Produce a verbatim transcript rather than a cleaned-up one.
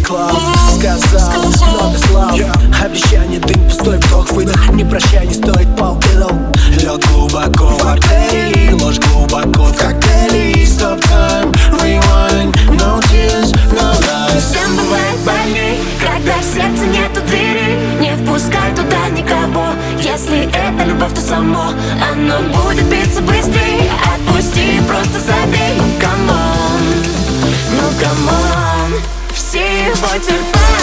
клаб. Сказал много слов, обещание дым, пустой вдох, выдох. Не прощай, не стоит полбедал. Лед глубоко в артерии, ложь глубоко в коктейле. Stop time, rewind, no tears, no lies. Всем бывает больней, когда в сердце нету двери. Не впускай туда никого. Если это любовь, то само оно будет биться быстрее. Отпусти, просто забей. Ну камон, ну камон, всего терпения.